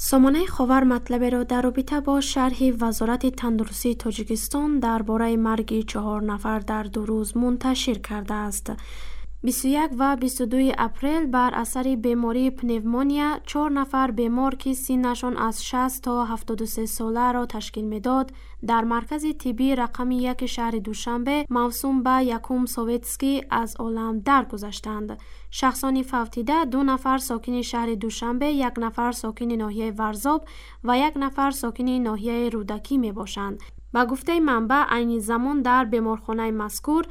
سامانه خاور مطلب را در رابطه با شرح وزارت تندرستی تاجیکستان درباره مرگ 4 نفر در 2 روز منتشر کرده است. 21 و 22 اپریل بر اثر بیماری پنومونیا 4 نفر بیمار که سنشان از 60 تا 73 ساله را تشکیل میداد در مرکز طبی رقم 1 شهر دوشنبه موسوم به یکم سوویتسکی از عالم درگذشتند. شخصان فوتیده 2 نفر ساکن شهر دوشنبه، 1 نفر ساکن ناحیه ورزاب و 1 نفر ساکن ناحیه رودکی می باشند. با گفته منبع عین زمان در بیمارخانه مذکور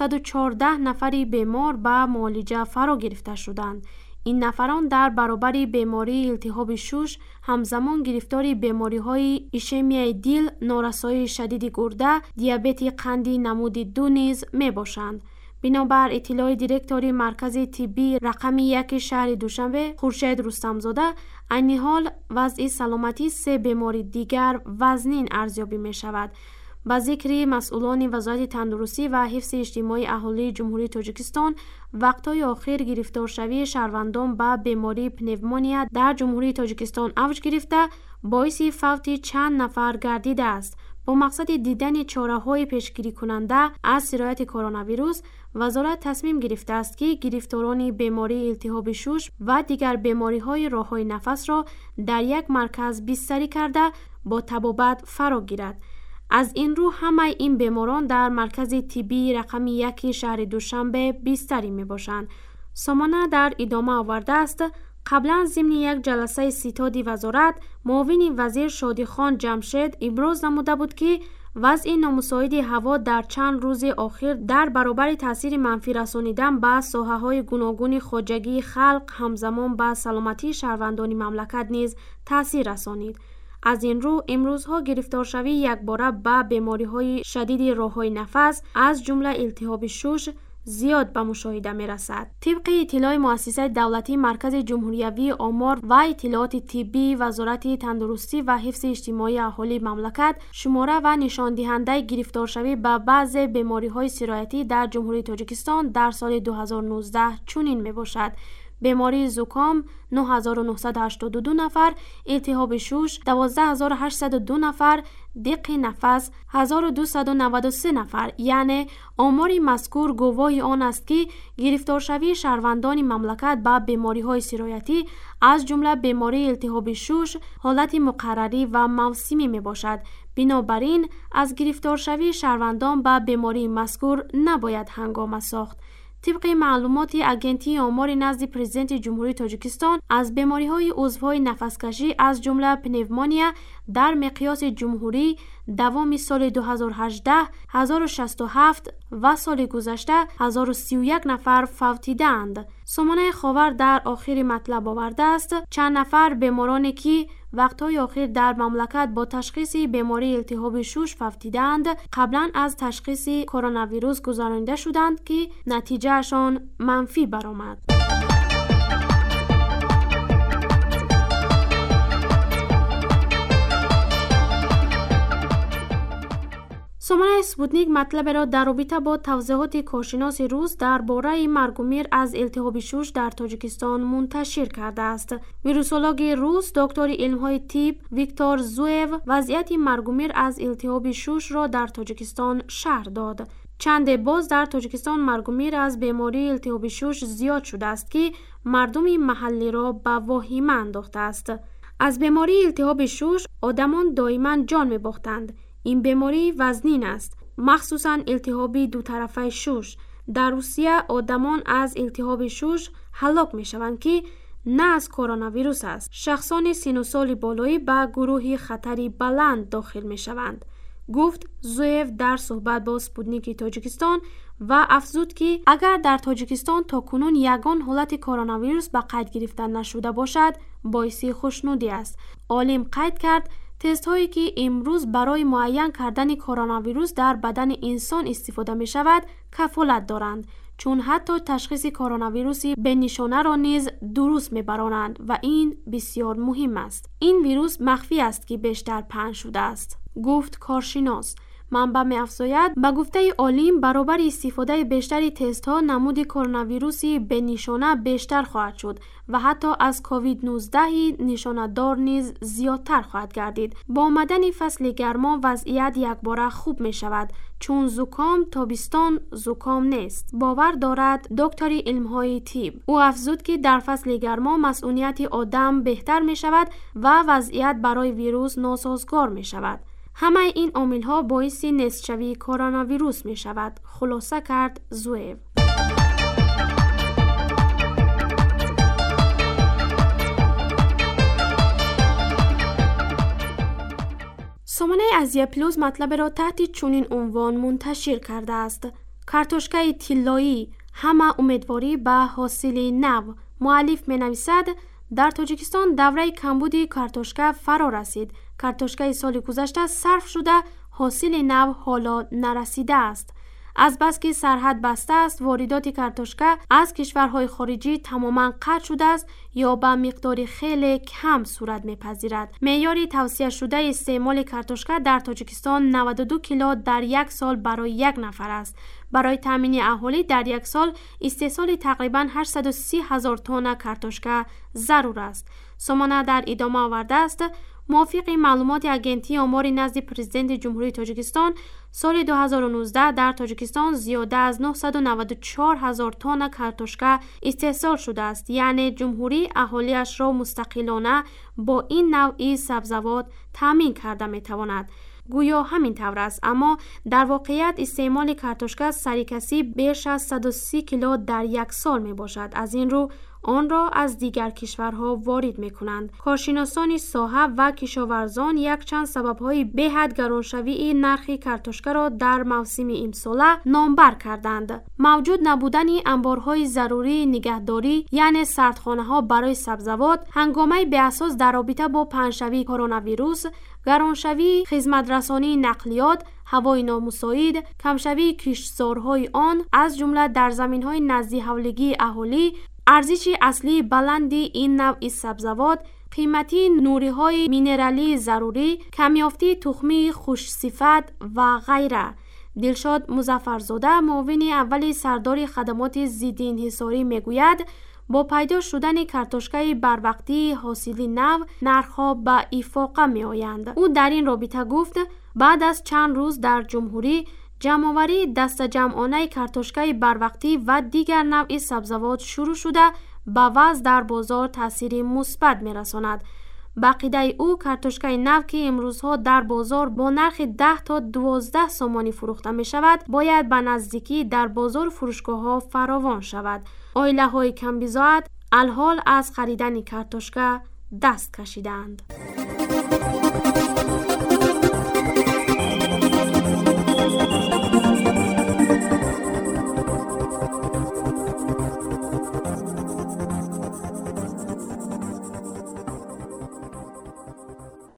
114 نفری بیمار به معالجه فرا گرفته شدند. این نفران در برابر بیماری التهاب شوش همزمان گرفتاری بیماری‌های ایشمیای دل، نارسایی شدید گرده، دیابت قندی نمود 2 نیز میباشند. بنابر اطلاع دیرکتوری مرکز طبی رقم 1 شهر دوشنبه خورشید رستمزاده، عین حال وضع سلامتی 3 بیماری دیگر وزنین ارزیابی می شود. با ذکر مسئولان وزارت تندرستی و حفظ اجتماعی اهالی جمهوری تاجیکستان، وقتهای آخر گرفتارشوی شهروندان با بیماری پنومونیا در جمهوری تاجیکستان اوج گرفته باعث فوت چند نفر گردیده است. با مقصد دیدن چاره‌های پیشگیری کننده از سرایت کرونا ویروس، وزارت تصمیم گرفته است که گرفتاران بیماری التهاب شوش و دیگر بیماری‌های راه‌های نفس را در یک مرکز بستری کرده با طبابت فرا گیرد. از این رو همه این بیماران در مرکز طبی رقم 1 شهر دوشنبه بستری می باشند. سامانه در ادامه آورده است قبلا ضمن یک جلسه ستاد وزارت، معاون وزیر شادیخان جمشید ابراز نموده بود که وضع نامساعد هوا در چند روز اخیر در برابر تاثیر منفی رسانیدن به ساحه‌های گوناگون خواجگی خلق همزمان به سلامتی شهروندان مملکت نیز تاثیر رسانید. از این رو امروزها گرفتارشوی یکباره به بیماری‌های شدید راه‌های نفس از جمله التهاب شوش زیاد به مشاهده می رسد. طبق اطلاع مؤسسه دولتی مرکز جمهوری آمار و اطلاعات طبی وزارت تندرستی و حفظ اجتماعی اهالی مملکت، شماره و نشان دهنده گرفتارشوی به بعض بیماری‌های سرایتی در جمهوری تاجیکستان در سال 2019 چنین می باشد: بیماری زکام 9982 نفر، التهاب شوش 12802 نفر، دق نفس 1293 نفر. یعنی آمار مذکور گواه آن است که گرفتارشوی شهروندان مملکت با بیماری‌های سرایتی از جمله بیماری التهاب شوش حالت مقرری و موسمی می باشد. بنابراین از گرفتارشوی شهروندان با بیماری مذکور نباید هنگامه ساخت. طبق معلومات اگنتی آمار نزد پرزیدنت جمهوری تاجیکستان، از بیماری‌های عضوهای نفس‌کشی از جمله پنومونیا در مقیاس جمهوری دوام سال 2018 1067 و سال گذشته 1031 نفر فوتیدند. سامانه خاور در آخر مطلب آورده است چند نفر بیمارانی که وقتهای آخر در مملکت با تشخیص بیماری التهاب شوش فوتیدند قبلا از تشخیص کرونا ویروس گذرانده شدند که نتیجهشان منفی برآمد. سامانه اسپوتنیک مطلب را در رابطه با توضیحات کارشناس روس درباره مرگ و میر از التهاب شوش در تاجیکستان منتشر کرده است. ویروسولوگ روس دکتر علم‌های طب ویکتور زویو وضعیت مرگ و میر از التهاب شوش را در تاجیکستان شرح داد. چند باز در تاجیکستان مرگ و میر از بیماری التهاب شوش زیاد شده است که مردم محلی را به واهمه انداخته است. از بیماری التهاب شوش آدمان دائما جان می‌باختند. این بیماری وزنین است، مخصوصاً التهاب دو طرفه شوش. در روسیه آدمان از التهاب شوش هلاک می شوند که نه از کرونا ویروس است. شخصان سن و سال بالایی به گروه خطری بلند داخل می شوند، گفت زویف در صحبت با اسپوتنیک تاجیکستان و افزود که اگر در تاجیکستان تا کنون یگان حالت کرونا ویروس به قید گرفته نشده باشد باعث خوشنودی است. عالم قید کرد تست هایی که امروز برای معین کردن کرونا ویروس در بدن انسان استفاده می شود کفالت دارند، چون حتی تشخیص کرونا ویروسی به نشانه را نیز درست می برانند و این بسیار مهم است. این ویروس مخفی است که بیشتر پنهان شده است، گفت کارشناس. منبع می‌افزاید به گفته علیم برابر استفاده بیشتری تست‌ها نمود کرونا ویروسی به نشانه بیشتر خواهد شد و حتی از کووید 19 نشانه دار نیز زیادتر خواهد گردید. با آمدن فصل گرما وضعیت یکباره خوب می شود، چون زکام تابستان زکام نیست، باور دارد دکتر علم‌های طب. او افزود که در فصل گرما مسئولیت آدم بهتر می شود و وضعیت برای ویروس ناسازگار می شود. همه این عامل‌ها باعث نزدشوی کرونا ویروس می شود، خلاصه کرد زویو. سامانه ازیا پلوس مطلب را تحت چنین عنوان منتشر کرده است: کارتوشکای طلایی، همه امیدواری به حاصل نو. مؤلف می‌نویسد در تاجیکستان دوره کمبود کارتوشکا فرا رسید. کارتوشکای سال گذشته صرف شده، حاصل نو حالا نرسیده است. از بس که سرحد بسته است، واردات کارتوشکا از کشورهای خارجی تماما قطع شده است یا به مقدار خیلی کم صورت می‌پذیرد. معیار توصیه شده استعمال کارتوشکا در تاجیکستان 92 کیلو در یک سال برای یک نفر است. برای تامین اهالی در یک سال استحصال تقریباً 830,000 تن کارتوشکا ضرور است. سامانه در ادامه آورده است موافق معلومات اگنتی آمار نزد پرزیدنت جمهوری تاجیکستان، سال 2019 در تاجیکستان زیاده از 994,000 تن کارتوشکا استحصال شده است. یعنی جمهوری اهالیش را مستقلانه با این نوع سبزوات تامین کرده میتواند. گویا همین طور است، اما در واقعیت استعمال کارتوشکا سریکسی بیش از 130 کیلو در یک سال می باشد. از این رو آن را از دیگر کشورها وارد می کنند. کارشناسان ساحه و کشاورزان یک چند سبب‌های به‌حد گرانشوی نرخ کارتوشکا را در موسم امساله نامبر کردند. موجود نبودن انبارهای ضروری نگهداری، یعنی سردخانه‌ها برای سبزوات، هنگامه به اساس در رابطه با پنه‌شوی کرونا ویروس، گرانشوی خدمت‌رسانی نقلیات، هوای نامساعد، کمشوی کشتزارهای آن از جمله در زمین‌های نزدیک حولگی اهالی، ارزش اصلی بلند این نوع سبزوات، قیمتی نوری‌های مینرالی ضروری، کمیافتی تخمی خوش صفت و غیره. دلشاد مظفرزاده، معاون اول سردار خدمات ضد انحصاری میگوید با پیدا شدن کارتوشکای بروقتی حاصل نو، نرخ‌ها به افاقه می‌آیند. او در این رابطه گفت بعد از چند روز در جمهوری جمع‌آوری دست جمعانه کارتوشکای بروقتی و دیگر نوع سبزوات شروع شده به وضع در بازار تاثیر مثبت می‌رساند. به عقیده او کارتوشکای نو که امروزها در بازار با نرخ 10 تا 12 سومانی فروخته می شود، باید به نزدیکی در بازار فروشگاه‌ها فراوان شود. عائله‌های کم بضاعت الحال از خریدن کارتوشکا دست کشیدند.